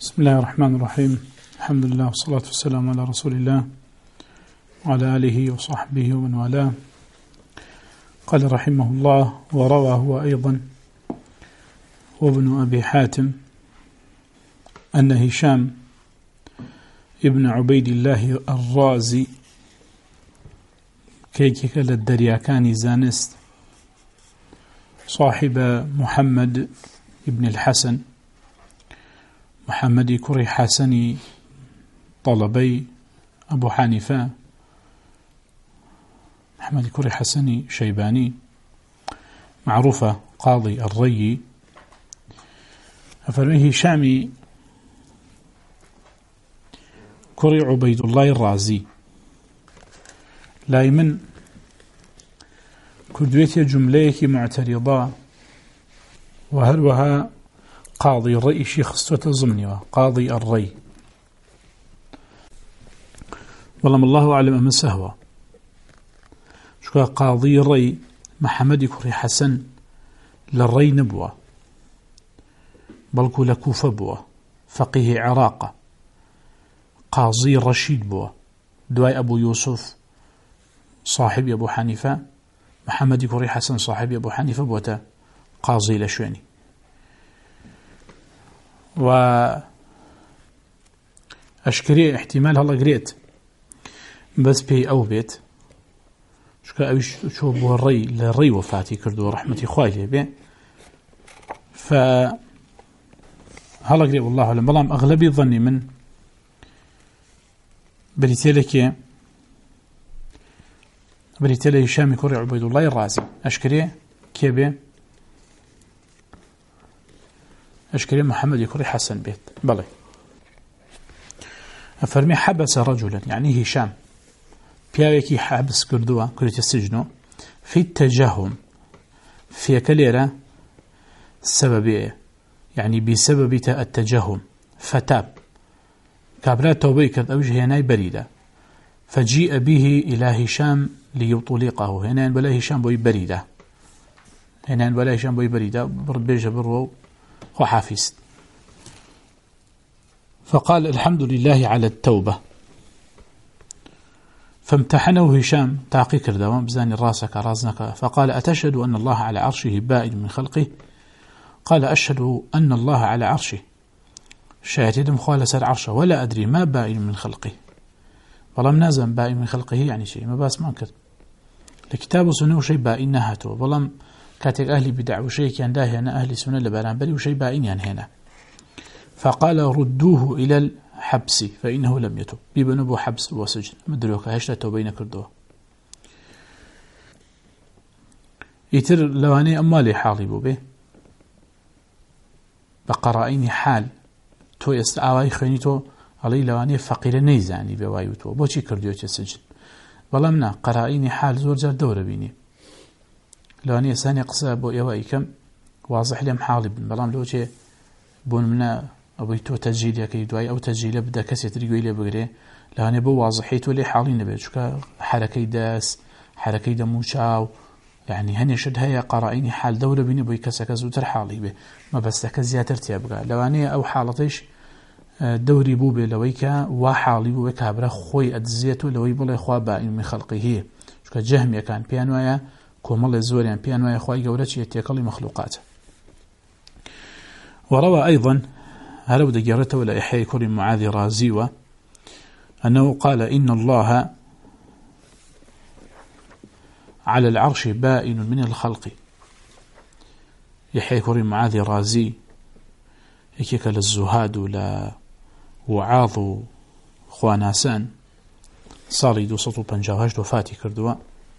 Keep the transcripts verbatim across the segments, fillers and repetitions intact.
بسم الله الرحمن الرحيم. الحمد لله والصلاة والسلام على رسول الله وعلى آله وصحبه ومن والاه. قال رحمه الله: وروى هو أيضا وابن أبي حاتم أن هشام ابن عبيد الله الرازي كيكك للدرياكاني زانست صاحب محمد ابن الحسن محمد كري حسني طلبي أبو حنيفة محمد كري حسني شيباني معروفة قاضي الري. أفرميه هشامي كري عبيد الله الرازي لا من كردوية جمليك معترضة وهلوها قاضي الري شيخ استوى ضمني قاضي الري والله الله أعلم من سهوة شو قاضي الري محمد كري حسن للري نبوة بلكو لكوفة بوة فقيه عراقة قاضي رشيد بوة دواي أبو يوسف صاحب أبو حنيفة محمد كري حسن صاحب أبو حنيفة بوتا قاضي لشواني و أشكري احتمال هلا قريت بس بي أو بيت شكا أوش شو بو الري للري وفاتي كردو رحمتي خواهي بي ف هلا قريت والله أعلم بلام أغلبي ظني من بريتيلك بريتيلي هشام كري عبيد الله الرازي أشكري كيبي أشكري محمد كري حسن بيت بلي أفرمي حبس رجلا يعني هشام بياويكي حبس كردوا كريت السجن في التجهم في كليرة سببية يعني بسبب التجهم فتاب كابلا توبي كرد أوجه هناي بريدة فجيء به إلى هشام ليطلقه هنا بلا هشام بوي بريدة هنا بلا هشام بوي بريدة بربيج برو وحافظ فقال الحمد لله على التوبة فامتحنه هشام تعقي كردوان بزاني راسك رازنك فقال أتشهد أن الله على عرشه بائن من خلقه قال أشهد أن الله على عرشه شاهد مخالة سر عرشه ولا أدري ما بائن من خلقه والله منازم بائن من خلقه يعني شيء ما باس ما كد لكتاب سنو شيء بائن نهاته والله كاتك أهلي بدع وشيء كان داهي أنا أهلي سنة لبالانبري وشيء بائن يعني هنا فقال ردوه إلى الحبس فإنه لم يتب بيبنبو حبس وسجن مدروك هشتا توبين كردوه يتر لواني أمالي حالبو به بقرائين حال تو يستعوي خينيتو علي لواني فقير نيزاني بوايوتو بوشي كرديو السجن والله منا قرائين حال زور جار دورة بيني لواني ثاني قصة بو يوائي كم واضح لهم حالب بلام لو شيء بون منا أبويتو تسجيل يكي دواي أو تسجيل بدا كسي تريقوي لي بقري لواني بو واضحيتو لي حالي نبي شكا حركي داس حركي دموشاو يعني هني شد هيا قرائين حال دورة بيني بو يكسك زوتر حالي به ما بس لك زيادة تيابقى لواني أو حالتش دوري بو بي لويكا وحالي بو كابرا خوي أدزيتو لوي بلا إخوة بائن من خلقه شكا جهم كان بيانويا كومل الزوريان بيانويا إخوة قولتش يتيقل مخلوقات. وروى أيضا هلو دقيرته ولا إحياء كل معاذ رازيوة أنه قال إن الله على العرش بائن من الخلق. يحيى كل معاذ رازي يكيك للزهاد لا وعاظ خواناسان صاري دو سطو بنجاهج وفاتي كردوا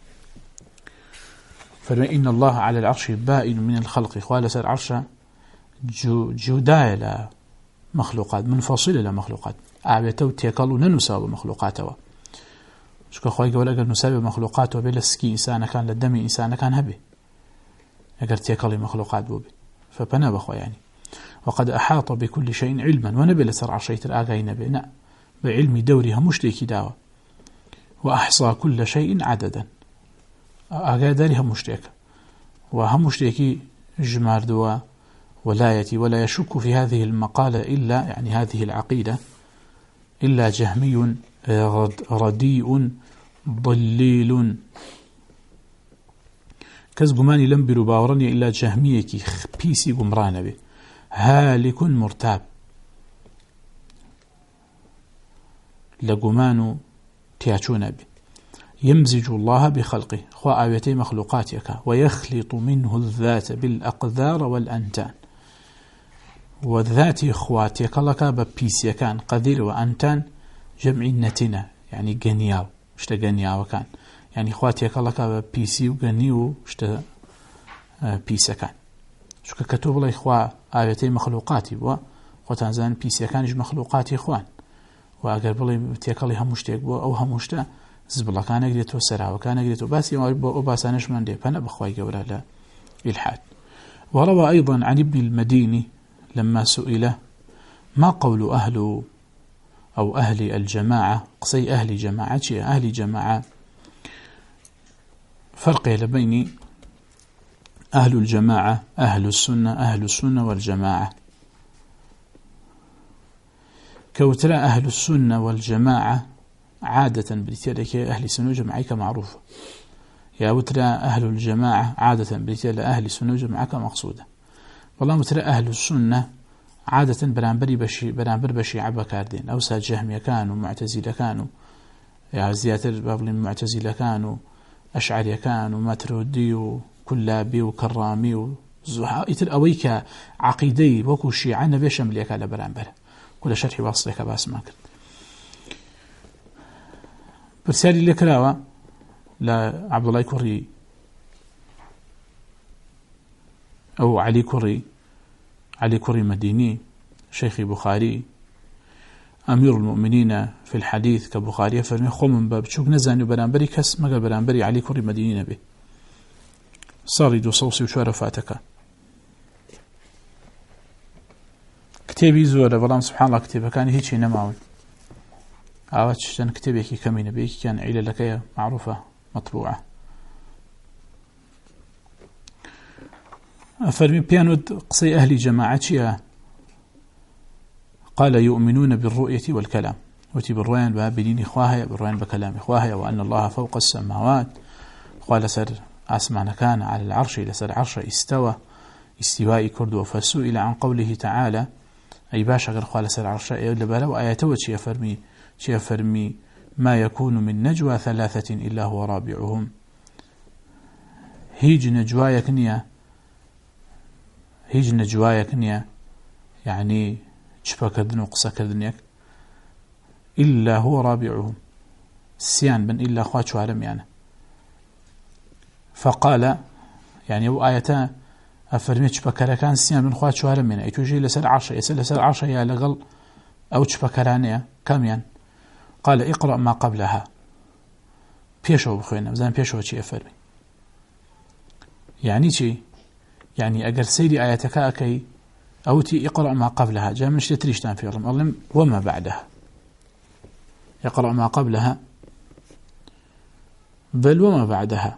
فإن الله على العرش بائن من الخلق قال سر عرش جوداء لا مخلوقات منفصلة لا مخلوقات أعبتو تيكالو ننساب مخلوقاته شكو خواهي قول أقل نساب مخلوقاته بلسكي إنسان كان للدمي إنسان كان هبي أقل تيكالي مخلوقات بوبي فبنا بخوا يعني وقد أحاط بكل شيء علما ونبي لسر عرشيت الآقاي نبي نا بعلم دورها مشتيكي داوة وأحصى كل شيء عددا آقاي داري هم مشتيك وهم مشتيكي جمار دوا ولايتي ولا يشك في هذه المقالة إلا يعني هذه العقيدة إلا جهمي رديء ضليل كز قماني لم برباورني إلا جهميكي بيسي قمران به هالك مرتاب لقمان تياتشون به يمزج الله بخلقه خوا آيتي مخلوقاتك ويخلط منه الذات بالأقذار والأنتان والذات خواتك لك ببيسي كان قذير وأنتان جمع النتنة يعني قنياو اشتا قنياو كان يعني خواتك لك ببيسي وقنيو اشتا بيسي كان شو كتب الله إخوة آيتي مخلوقاتي وخوتانزان بيسي كانش مخلوقاتي إخوان وأقر بلي تيكالي هموشتيك بو أو هموشتا زبلا كان أقريتو سرعة وكان أقريتو باسي وباسانش من دي فأنا بخواي قولا لا إلحاد. وروى أيضا عن ابن المديني لما سئل ما قول أهل أو أهل الجماعة قصي أهل جماعة أهل جماعة فرق بين أهل الجماعة أهل السنة أهل السنة والجماعة كوترى أهل السنة والجماعة عادة بالتالي أهل السنة والجماعة معروفة يا وترى أهل الجماعة عادة بالتالي أهل السنة والجماعة مقصودة والله مترى أهل السنة عادة برانبري بشي برانبر بشي عبا كاردين أو ساجهم كانوا معتزلة كانوا يا زيادة باب المعتزلة كانوا أشعري كانوا ماترودي وكلابي وكرامي وزحاء يتر أويك عقيدي وكو شيعة نبي شمليك على برانبر كل شرح واصلك باس ما كنت برسالي اللي كراوة لعبد الله كوري أو علي كوري علي كوري مديني شيخ بخاري أمير المؤمنين في الحديث كبخاري فرمي خو من باب شوك نزاني برانبري كس مقا برانبري علي كوري مديني نبي صار يدو صوصي وشوار فاتك كتابي زورة بلام سبحان الله كتابه كان هيك نماوي عاوتش كان كتابي كي كمي نبي كان عيلة لكية معروفة مطبوعة فرمي بيانود قصي أهل جماعتها قال يؤمنون بالرؤية والكلام وتي بالرؤيان بابلين إخواها بالرؤيان بكلام إخواها وأن الله فوق السماوات قال سر أسمعنا كان على العرش لسر عرش استوى استواء كردو فسئل عن قوله تعالى أي باشا غير قال سر عرش لبلا وآياته شيء فرمي شيء فرمي ما يكون من نجوى ثلاثة إلا هو رابعهم هيج نجوايا كنيا هيج نجوايا كنيا يعني شبه كردن وقصة كردنيك إلا هو رابعهم السيان بن إلا أخوات عالم يعني فقال يعني هو آياتا أفرميت شبه كان السيان بن أخوات عالم يعني يتوجي لسل عشر يسل لسل عشر يا لغل أو شبه كرانيا كم يعني قال اقرأ ما قبلها بيشو بخوينا بزان بيشو شيء أفرمي يعني شيء يعني أجر سيدي آياتك أكي أوتي اقرأ ما قبلها جاء من شتريشتان في الله وما بعدها يقرأ ما قبلها بل وما بعدها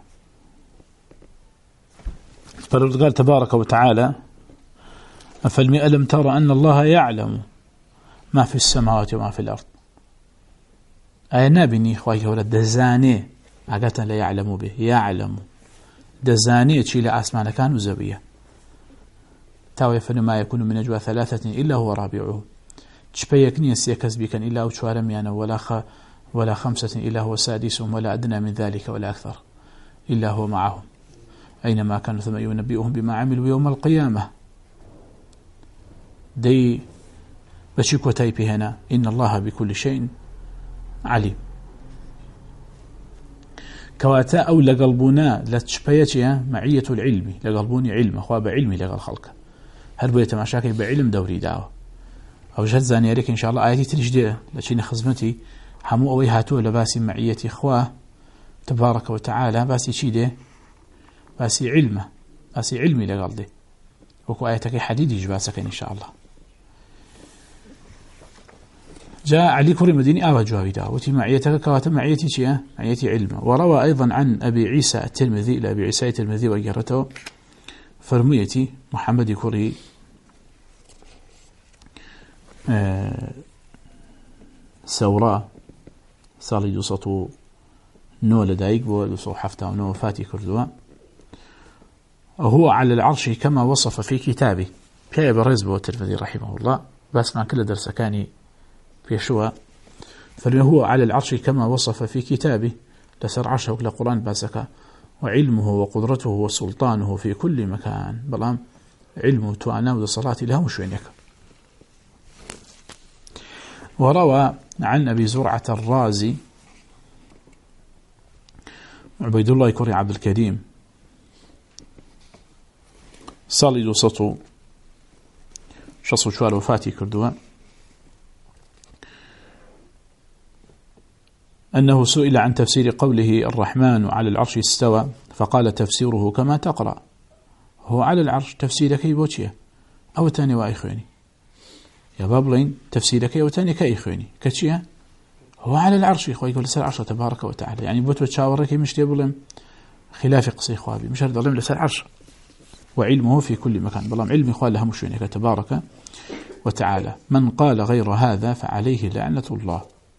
فقال تبارك وتعالى أفلم ألم ترى أن الله يعلم ما في السماوات وما في الأرض أي نابني إخوائي هؤلاء دزاني أقاتا لا يعلم به يعلم دزاني تشيل أسمان كانوا زبية تاوي فما يكون من نجوى ثلاثة إلا هو رابعه تشبيكني يسيكز بك إلا أو شوارم يعني ولا خ ولا خمسة إلا هو سادسهم ولا أدنى من ذلك ولا أكثر إلا هو معهم أينما كانوا ثم ينبئهم بما عملوا يوم القيامة دي بشيكو تايبي هنا إن الله بكل شيء عليم كواتا أو لقلبنا لتشبيتها معية العلم لقلبوني علم أخواب علمي لقل خلق هل بيت مشاكل بعلم دوري دعوة أو جهد زاني ريك إن شاء الله آياتي ترجدي لكن خزمتي حمو أوي هاتو لباسي معية إخواه تبارك وتعالى باسي شيده باسي علمه باسي علمي لقلدي وكو آياتك حديدي جباسك إن شاء الله جاء علي كوري مديني آوى جوابي داوتي معيتك كواتا معيتي شيء معيتي علمه. وروى أيضا عن أبي عيسى الترمذي لأبي عيسى الترمذي وجرته فرميتي محمد كوري سەورا ساڵی دووسەد و نۆ لەدایک بۆ دووسەد و حەڤتا و نۆ وفاتی کردووە. هو على العرش كما وصف في كتابه بيا برز بو الترمذي رحمه الله بس ما كل درس كاني بيشوا فهو على العرش كما وصف في كتابه لسر عرشه وكلا قرآن باسكا وعلمه وقدرته وسلطانه في كل مكان بلام علمه توانا وصلاة لها وشوينك. وروى عن أبي زرعة الرازي عبيد الله كوري عبد الكريم صالي دوسطو شصو شوال وفاتي كردوا أنه سئل عن تفسير قوله الرحمن على العرش استوى فقال تفسيره كما تقرأ. هو على العرش تفسيرك يبوتيه أو تاني وإخواني يا بابلين تفسيرك أو تاني كإخواني كتشيه هو على العرش إخوة يقول لسر عرش تبارك وتعالى يعني بوت وتشاورك مش تيبلم خلاف قصي إخوابي مش هرد علم لسر عرش وعلمه في كل مكان بلام علم إخوان لها مشوينك تبارك وتعالى. من قال غير هذا فعليه لعنة الله.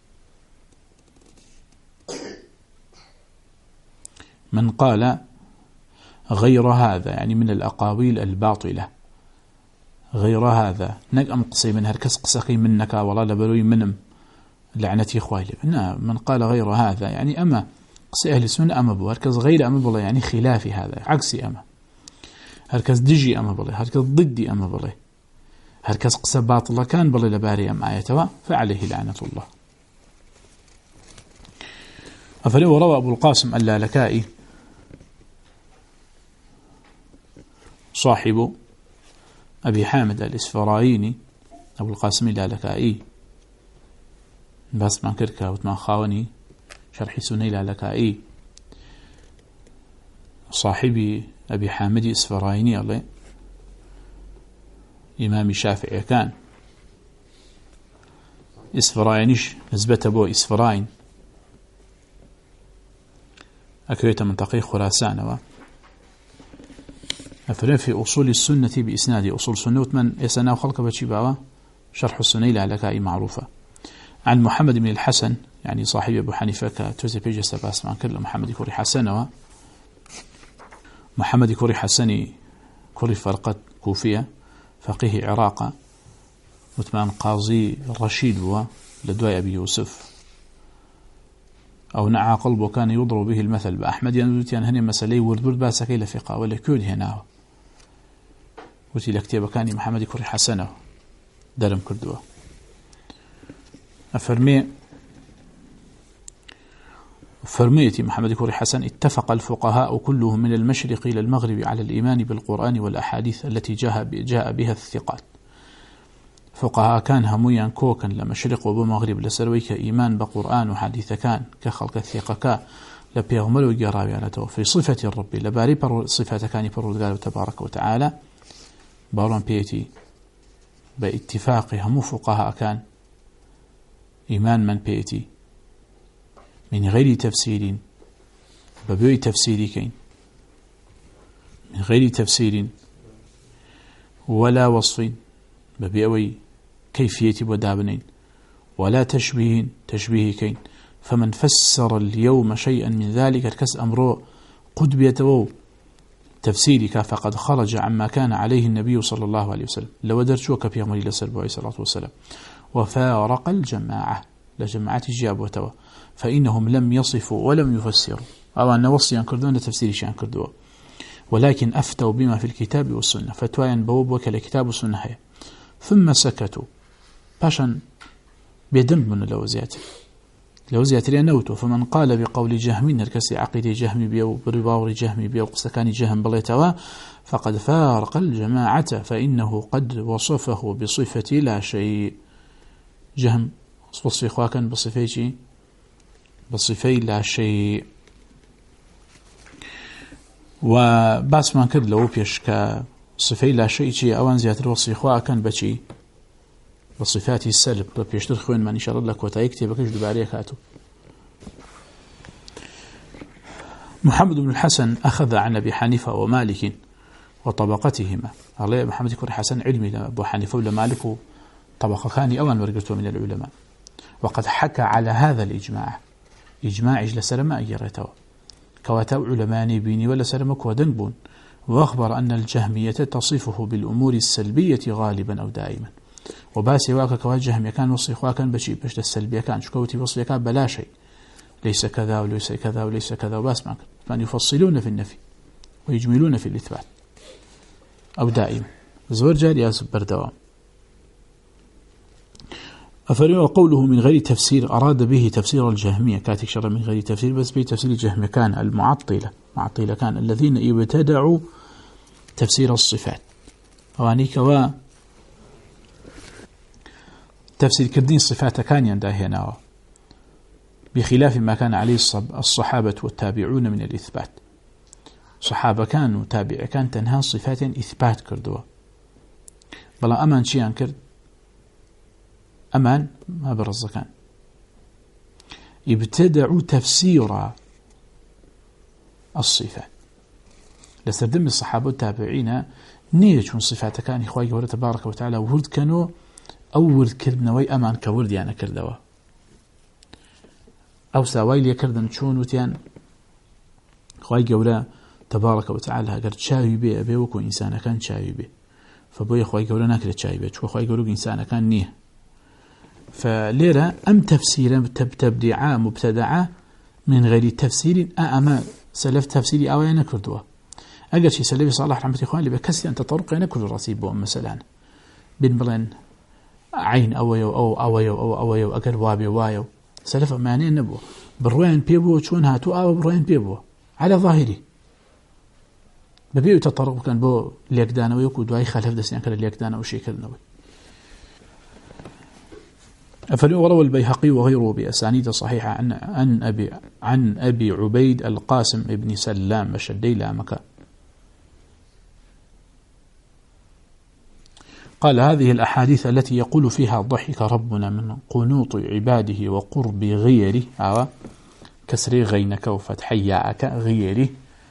من قال غير هذا يعني من الأقاويل الباطلة غير هذا نقم قصي من هركس قسقي منك ولا لبروي منم لعنتي إخوائي من قال غير هذا يعني أما قصي أهل السنة أما بو هركس غير أما بو يعني خلاف هذا عكسي أما هركس دجي أما بلي هركس ضدي أما بلي هركس قصة باطلة كان بلي لباري أم آيتوا فعليه لعنة الله. أفلو روى أبو القاسم اللالكائي صاحب أبي حامد الإسفرايني أبو القاسم اللالكائي بس ما كركا وتما خاوني شرح سني اللالكائي صاحبي أبي حامد إسفرايني الله إمام شافعي كان إسفراينيش نسبة بو إسفراين أكريت منطقي خراسان أفرين في أصول السنة بإسناد أصول سنة من يسنا خلق بشيباوة شرح السنة لعلكائي معروفة عن محمد بن الحسن يعني صاحب أبو حنيفة كتوزي بيجي سباس مع كل محمد كوري حسن محمد كوري حسني كوري فرقة كوفية فقيه عراق متمان قاضي رشيد هو لدواء أبي يوسف أو نعى قلبه كان يضرب به المثل بأحمد ينزلت يعني هني مسألة ورد ورد باسكي لفقه ولا كود هنا وتي لكتابة كان محمد كوري حسنه درم كردوه أفرمي فرميتي محمد كوري حسن اتفق الفقهاء كلهم من المشرق إلى المغرب على الإيمان بالقرآن والأحاديث التي جاء بها الثقات. فقهاء كان هميا كوكا لمشرق وبمغرب لسرويك إيمان بقرآن وحديث كان كخلق الثقة لبيغمل وجراوي على تو في صفة الرب لباري صفة كان برودقال تبارك وتعالى بارون بيتي باتفاق هم فقهاء كان إيمان من بيتي من غير تفسير ببيع تفسير كين من غير تفسير ولا وصف ببيع كيفية ودابنين ولا تشبيه تشبيه كين فمن فسر اليوم شيئا من ذلك الكس أمره قد بيتوو تفسيرك فقد خرج عما كان عليه النبي صلى الله عليه وسلم لو درشوك في أمر لسلبه عليه الصلاة والسلام وفارق الجماعة لجماعة الجاب وتوى فإنهم لم يصفوا ولم يفسروا أو أن وصي أنكردون لتفسير شيء أنكردوا ولكن أفتوا بما في الكتاب والسنة فتوى بوب وكال كتاب والسنة هي ثم سكتوا باشا بيدم من اللوزيات لوزيات لأنوتوا فمن قال بقول جهمين الكسي عقيدة جهمي بيو برباور جهمي بيو قسكاني جهم بليتوا فقد فارق الجماعة فإنه قد وصفه بصفة لا شيء جهم وصف إخواكا بصفة بصفة لا شيء وباس ما كد لو بيش كصفة لا شيء شيء أوان زيادة وصف إخواكا بشي بصفات السلب بيش تدخوين ما نشار الله كوتا يكتب كيش دباريه كاتو. محمد بن الحسن أخذ عن أبي حنيفة ومالك وطبقتهما الله محمد يكون حسن علمي لأبو حنيفة ولا مالك طبقة خاني أوان ورقرته من العلماء، وقد حكى على هذا الإجماع إجماع إجل سلماء يريته كواتو علماني بيني ولا سلمك ودنبون، وأخبر أن الجهمية تصفه بالأمور السلبية غالبا أو دائما، وباسي واك كوا جهمية كان وصيخوا كان بشي بشت السلبية كان شكوتي وصيخ كان بلا شيء، ليس كذا وليس كذا وليس كذا وباس معك، فأن يفصلون في النفي ويجملون في الإثبات أو دائما زور جاري ياسب بردوام. أفرمي وقوله من غير تفسير أراد به تفسير الجهمية كاتك شر من غير تفسير، بس به تفسير الجهمية كان المعطلة معطلة كان الذين يبتدعوا تفسير الصفات، وانيك و تفسير كردين الصفات كان ينداهنا بخلاف ما كان عليه الصحابة والتابعون من الإثبات. صحابة كانوا تابع كان تنها صفات إثبات كردوا، بلا أمان شيئا كرد أمان ما برز كان ابتدعوا تفسير الصفات لسردم الصحابة والتابعين نيجون صفات كان إخوائي قوله تبارك وتعالى ورد كانوا أول كردنوي أمان كورد يعني كردوا أو ساويل يكردن شون وتيان إخوائي قوله تبارك وتعالى قرد شاوي بي أبي وكو إنسان كان شاوي بي، فبوي إخوائي قوله ناكرد شاوي بي شو إخوائي قوله إنسان كان نيه. فليرة أم تفسيرا تبديعا مبتدعا من غير تفسير أما سلف تفسيري أو ينكردوا أقل شيء سلفي صالح رحمة إخوان اللي بكسي أن تطرق ينكرد الرصيب مثلا بين بلين عين أويو أو أويو أو أويو أقل وابي وايو سلف معنين نبوه بالروين بيبو شون هاتو أو بالروين بيبو على ظاهري ببيو تطرق كان بو ليكدانا ويكو دواي خلف دسيان كان ليكدانا وشي كذنوي. فروى البيهقي وغيره بأسانيد صحيحة عن عن أبي عن أبي عبيد القاسم ابن سلام الشدي لا مكان قال هذه الأحاديث التي يقول فيها ضحك ربنا من قنوط عباده وقرب غيره أو كسر غينك وفتحياك غيره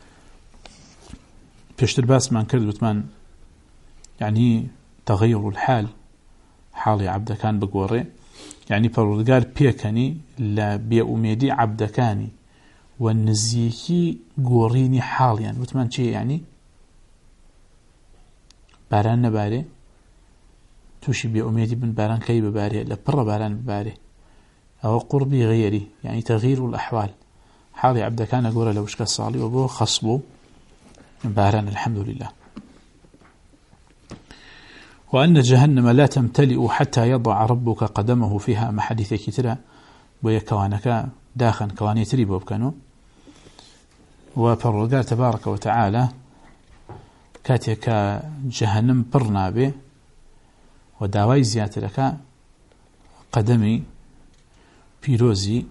بيشتر باس من كرد بتمان يعني تغير الحال حالي عبد كان بقوري يعني فرودقار بيكني لا بيأميدي عبدكاني والنزيكي قوريني حاليا يعني وتمان شيء يعني باران نباري توشي بيأميدي بن باران كي بباري لبر باران بباري أو قربي غيري يعني تغيير الأحوال حالي عبدكان قوري لوشك الصالي وبو خصبو باران الحمد لله. وأن جهنم لا تمتلئ حتى يضع ربك قدمه فيها ما حديث كتيرا ويكوانك داخل كواني تريبو بكانوا وفرقال تبارك وتعالى كاتيك جهنم برنابه وداواي زيادة لك قدمي بيروزي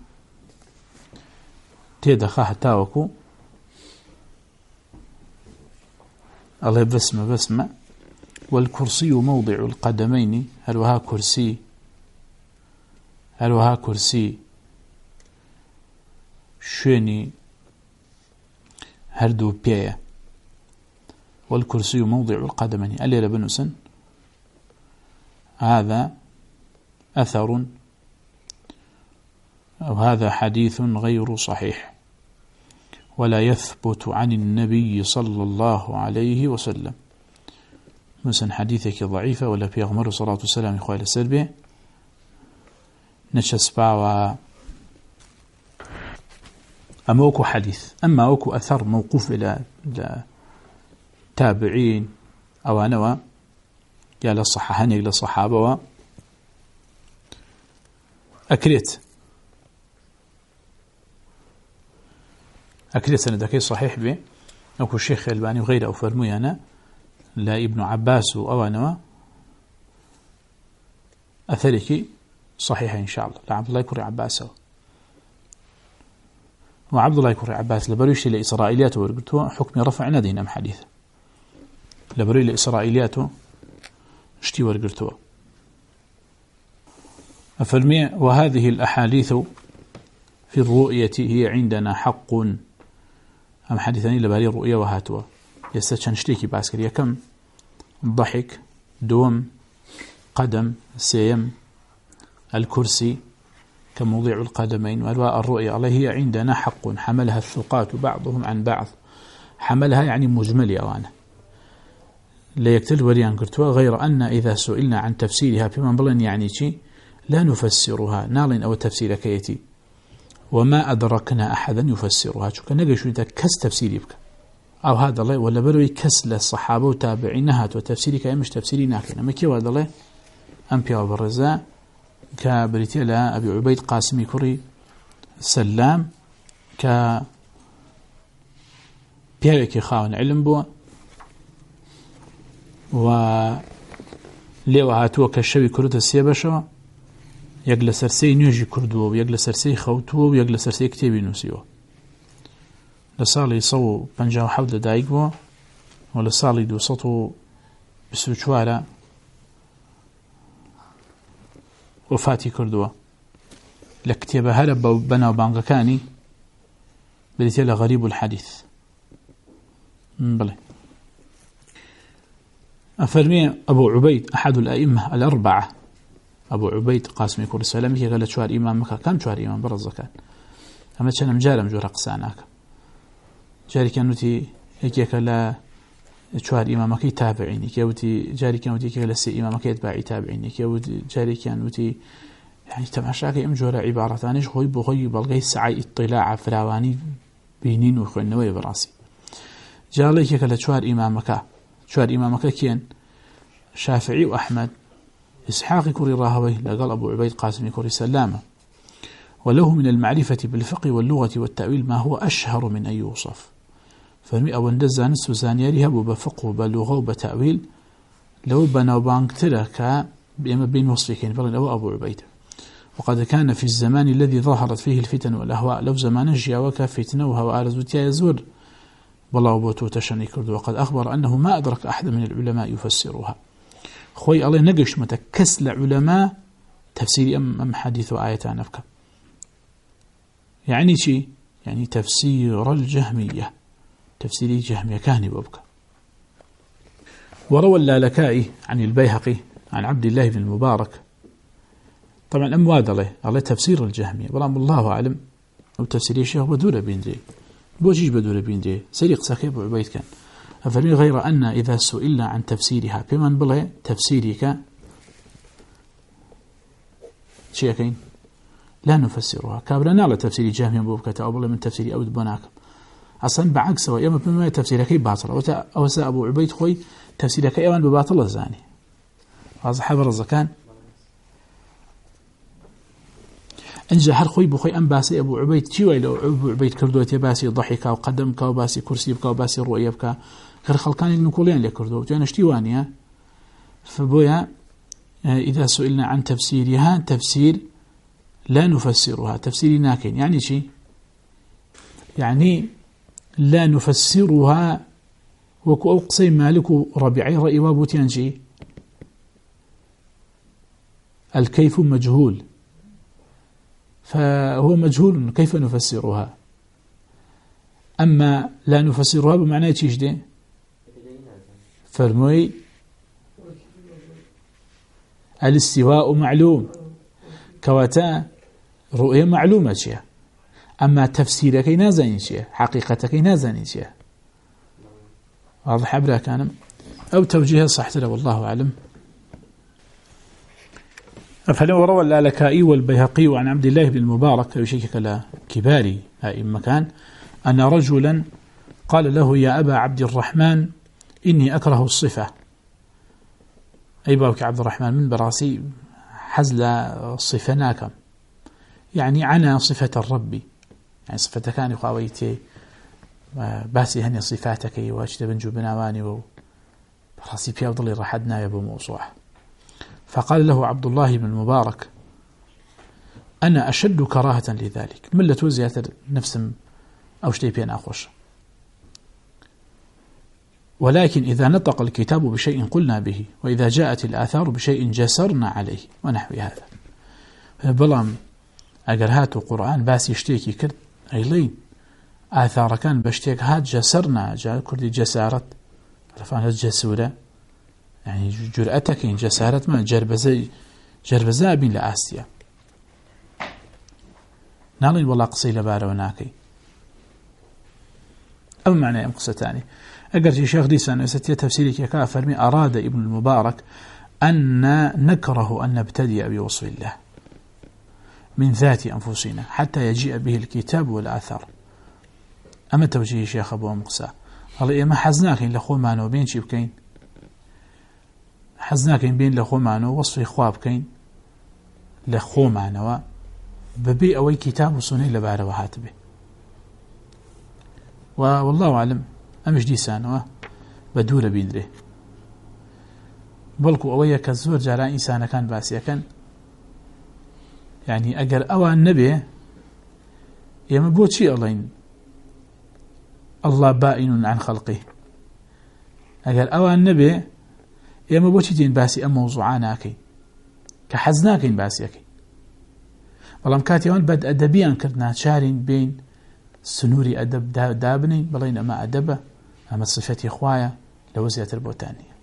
تيدخا حتاوكو الله بسمة بسمة والكرسي موضع القدمين هل وها كرسي هل وها كرسي شيني هردو بيا والكرسي موضع القدمين ألي لبنسن هذا أثر أو هذا حديث غير صحيح ولا يثبت عن النبي صلى الله عليه وسلم مثلا حديثك ضعيفة ولا في أغمر صلاة والسلام إخوة السلبي نشسبا و أما أوكو حديث أما أوكو أثر موقوف إلى تابعين أو أنوا يا للصححان يقل الصحابة و أكريت أكريت سندكي صحيح به أوكو الشيخ الباني وغيره أو فرمي أنا لا ابن عباس أو أنوا أثرك صحيح إن شاء الله لا عبد الله يكري عباس وعبد الله يكري عباس لبريش لإسرائيلياته ورقلته حكم رفع ندين أم حديث لبري لإسرائيلياته اشتي ورقلته أفرمي وهذه الأحاديث في الرؤية هي عندنا حق أم حديثني لبري الرؤية وهاتوا يستشن شتيكي باسكريا كم ضحك دوم قدم سيم الكرسي كموضع القدمين. والواء الرؤيا الله هي عندنا حق حملها الثقات بعضهم عن بعض. حملها يعني مجمل أوانه لا يكتل وريان كرتوا، غير أن إذا سئلنا عن تفسيرها بمن بلن يعني شيء لا نفسرها نالين أو تفسير كيتي وما أدركنا أحدا يفسرها. شو كان نجي شو إذا كس تفسيري بك أو هذا الله ولا بروي كس للصحابة وتابعينها وتفسيري كأي مش تفسيري ناكن. أما كي هذا الله أنبياء وبرزاء كبريتي لا أبي عبيد قاسمي كري سلام ك بيركي خاون علم بو و لێوە هاتووە کە شەوی کوردە سێ بەشەوە، یەک لە سەرسەی نوێژی کردووە و یەک لە سەرسەی خەوتووە و یەک لە سەرسەی کتێبی نووسیوە. لە ساڵی سەد و پەنجا و حەوت لەدایک بووە و لە ساڵی دوو سەد و بیست و چوارە وفاتی کردووە. لە کتێبە هەرە بەناوبانگەکانی بریتێ لە غەریب الحەدیث. بڵێ أفرمي أبو عبيد أحد الأئمة الأربعة، أبو عبيد قاسم يقول السلام كي قال شوار إمام مكة كم شوار إمام برز كان أما كان مجارم جورا قساناك جاري كانوا تي هيك كلا شوار إمام مكة تابعيني كيوتي جاري كانوا تي كلا سي إمام مكة يتبعي تابعيني كيوتي جاري كانوا تي يعني تماشاك إم جورا عبارتانيش خوي بخوي بلغي سعي اطلاع فراواني بينين وخوي النووي براسي جاري كلا شوار إمام مكة شوار إمام مكة كين شافعي وأحمد إسحاق كوري راهوي لقال أبو عبيد قاسم كوري سلامة، وله من المعرفة بالفقه واللغة والتأويل ما هو أشهر من أن يوصف. فرمي أو اندزان السوزانياري هبو بفقه بلغة وبتأويل لو بنا وبانكترك بما بين وصفكين فلن أو أبو عبيد. وقد كان في الزمان الذي ظهرت فيه الفتن والأهواء لو زمان جاوك فتنة وهواء رزوتيا يزور والله بوتو تشني كرد. وقد أخبر أنه ما أدرك أحد من العلماء يفسرها. خوي الله نقش متكس لعلماء تفسير أم, أم حديث آية نفكا يعني شي يعني تفسير الجهمية تفسير الجهمية كان ببكى. وروى اللالكائي عن البيهقي عن عبد الله بن المبارك طبعا أمواد الله الله تفسير الجهمية برام الله أعلم أو تفسير الشيخ بدولة بيندي بوجيش بدولة بيندي سريق ساكيب وعبيد كان. أفرمي غير أن إذا سئلنا عن تفسيرها بمن بلغ تفسيرك شيئين لا نفسرها كابرنا على تفسير جهمية بوبكة أو بلغ من تفسير أود بناكم أصلا بعكس ويما بما تفسيرك باطل أو سا أبو عبيد خوي تفسيرك أيوان بباطل الزاني هذا حبر الزكان انجا هر خوي بخوي ام باسي ابو عبيد شي ويلو ابو عبيد كردوتي باسي ضحكا وقدمكا وباسي كرسي بكا وباسي رؤيه بكا غير خلقان نقولين اللي كردو جانا شتيوانيا. فبويا اذا سئلنا عن تفسيرها تفسير لا نفسرها تفسير ناكن يعني شي يعني لا نفسرها وكو اقصي مالك ربيعي رأي وابوتيانجي الكيف مجهول فهو مجهول كيف نفسرها. أما لا نفسرها بمعنى تيش دي فرموي الاستواء معلوم كواتا رؤية معلومة شيء أما تفسيرك نازني شيء حقيقتك نازني شيء واضح أبرا كان أو توجيه صح له والله أعلم. فلو روى اللالكائي والبيهقي عن عبد الله بن المبارك يشيك على كبار أئمة كان أن رجلا قال له يا أبا عبد الرحمن إني أكره الصفة أي باوك عبد الرحمن من براسي حزل صفناك يعني عنا صفة الرب يعني صفة كان يقاويتي باسي هني صفاتك واجد بنجو بناواني براسي في أفضل رحدنا يا أبو موصوح. فقال له عبد الله بن المبارك أنا أشد كراهة لذلك من لا توزيات نفس أو شيء بين أخوش ولكن إذا نطق الكتاب بشيء قلنا به وإذا جاءت الآثار بشيء جسرنا عليه ونحو هذا. بلام أجر هاتوا قرآن باس يشتيكي كرد أيلين آثار كان بشتيك هات جسرنا جاء كردي جسارت رفعنا الجسورة يعني جرأتك إن جسارت ما جربزة جربزة بين لآسيا نالين والله قصي لبارة وناكي أو معنى أم قصة تاني أقرأ شيخ ديسان وستية تفسيرك يكا فرمي أراد ابن المبارك أن نكره أن نبتدئ بوصف الله من ذات أنفسنا حتى يجيء به الكتاب والآثار. أما توجيه شيخ أبو مقصى قال إما حزناك لخو مانو بين شي بكين حزناك بين لخو مانو وصف خواب كين لخو مانو ببيع أوي كتاب وسنة لبعره وهاتبه والله أعلم أمش دي سانوه بدولة بينره بلكو أوي كالزور جاران إنسان كان باسيا كان يعني أجر أوى النبي يما بوتشي الله الله بائن عن خلقه أجر أوى النبي يما بوتشي دين باسي أم موضوعاناكي كحزناكين باسيكي والله مكاتيون بد أدبيا كرنا شارين بين سنوري أدب دابني بلين أما أدبه أما صفتي خوايا لوزية البوتانية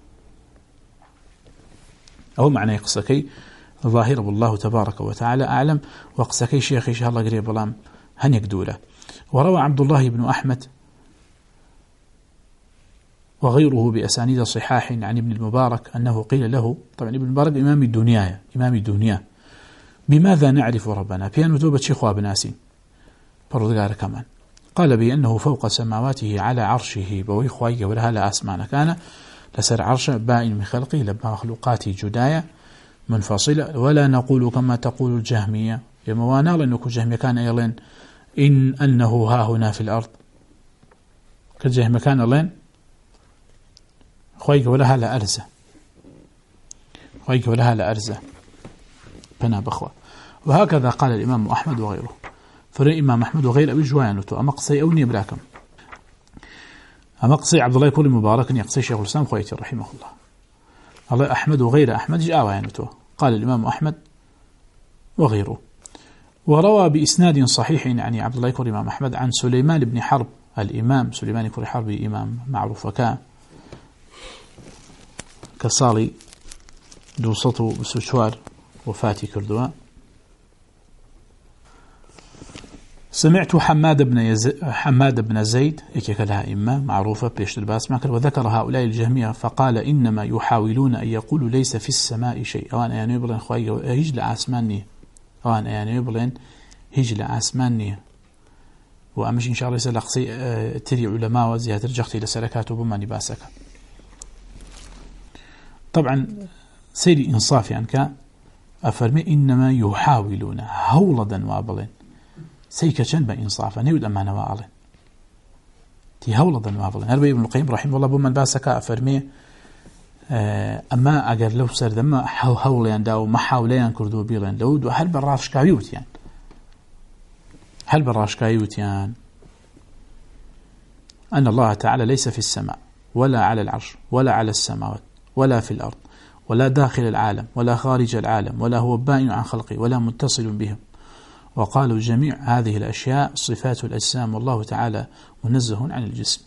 أو معنى قصكي ظاهر بالله تبارك وتعالى أعلم وقصكي شيخي إن شاء الله قريب بلام هن يقدوله. وروى عبد الله بن أحمد وغيره بأسانيد صحاح عن ابن المبارك أنه قيل له طبعا ابن المبارك إمام الدنيا إمام الدنيا بماذا نعرف ربنا بيان توبة شيخ بناسين فرضقار كمان قال بأنه فوق سماواته على عرشه بوي خوايق ولها لا أسمان كان لسر عرش بائن من خلقه لما مخلوقاته جداية منفصلة ولا نقول كما تقول الجهمية يموانا لأنه الجهمية كان أيضا إن أنه ها هنا في الأرض كالجهمية كان أيضا خوايق ولها لا أرزة خوايق ولها لا أرزة بنا بخوة. وهكذا قال الإمام أحمد وغيره فرأي إمام أحمد وغير أبي جوانته أمقصي أوني براكم أمقصي عبد الله يقول المبارك يقصي شيخ الإسلام خويتي رحمه الله الله أحمد وغير أحمد جاء وانته قال الإمام أحمد وغيره. وروى بإسناد صحيح يعني عبد الله يقول الإمام أحمد عن سليمان بن حرب الإمام سليمان يقول حرب إمام معروف وكا كصالي دوسطه بسوشوار وفاتي كردوا سمعت حماد بن يز... حماد بن زيد يكلها إما معروفة بيش الباس ماكر وذكر هؤلاء الجهمية فقال إنما يحاولون أن يقولوا ليس في السماء شيء أوان يعني يبلن خواهي هيج لعاسمانية أوان يعني يبلن هيج لعاسمانية وأمش إن شاء الله يسأل أقصي تري علماء وزيادة رجختي لسلكاته بما نباسك طبعا سيري إنصاف يعني كا أفرمي إنما يحاولون هولدا وابلين سيكشن بإنصافا نيود أما نوالين تي هولدا وابلين هربي ابن القيم رحمه الله بمن باسك أفرمي أما أجر لو سرد ما حو هولين داو ما حاولين كردو بيلين لو هل براش كايوت يعني هل براش كايوت يعني أن الله تعالى ليس في السماء ولا على العرش ولا على السماوات ولا في الأرض ولا داخل العالم ولا خارج العالم ولا هو بائن عن خلقه ولا متصل بهم. وقالوا جميع هذه الأشياء صفات الأجسام والله تعالى منزه عن الجسم.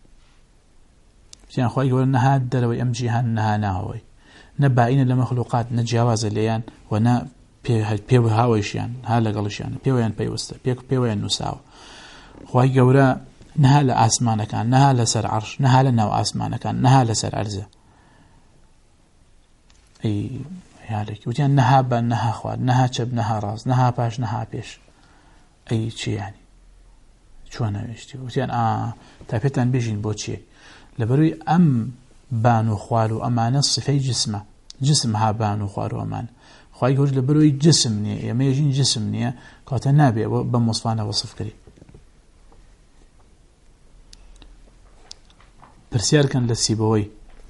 يعني أخوة يقول أنها الدلوي أمجيها أنها ناهوي نبائين لمخلوقات نجاواز الليان ونا بيو هاويشيان هالا قلشيان بيويان بيوستا بيويان نساو. أخوة يقول نها لأسمانك كان نها لسر عرش نها لناو أسمانك كان نها لسر أرزة أي يالك وتيان نها با نها خواد نها شب نها راس نها باش نها بيش أي شيء يعني شو أنا ويشتي وتيان آه تابتان بيجين بوتشي لبروي أم بانو خوارو أمان صفي جسمه جسمها بانو خوارو أمان خواهي يقول لبروي جسم نية يما يجين جسم نية كاتا نابع بمصفانة وصف كري برسيار كان للسيبوي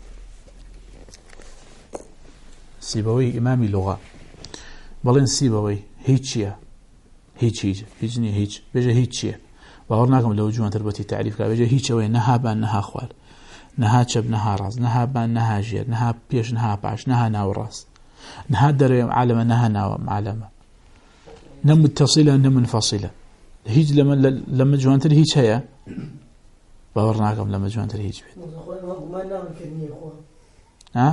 سيبوي إمامي لغة بلين سيبوي هيتشيا هيتش هيتش هيتشني هيتش بيجا هيتشيا وغرناكم لو جوان تربتي تعريف بيجا هيتشوي نها بان نها خوال نها شب نها راس نها بان نها جير نها بيش نها باش نها ناو راس نها دري عالم نها ناو معلمة نم متصلة نم منفصلة هيج لما لما جوان تر هيتش هيا وغرناكم لما جوان تر هيتش بيت ها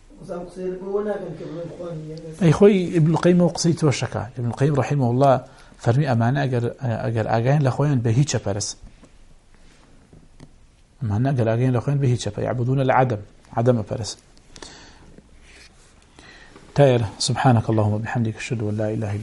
أي خوي ابن القيم وقصيت وشكا ابن القيم رحمه الله فرمي أمانة أجر أجر أجين لخوين بهيج برس أمانة أجر أجين لخوين بهيج يعبدون العدم عدم برس تاير سبحانك اللهم وبحمدك أشهد أن لا إله إلا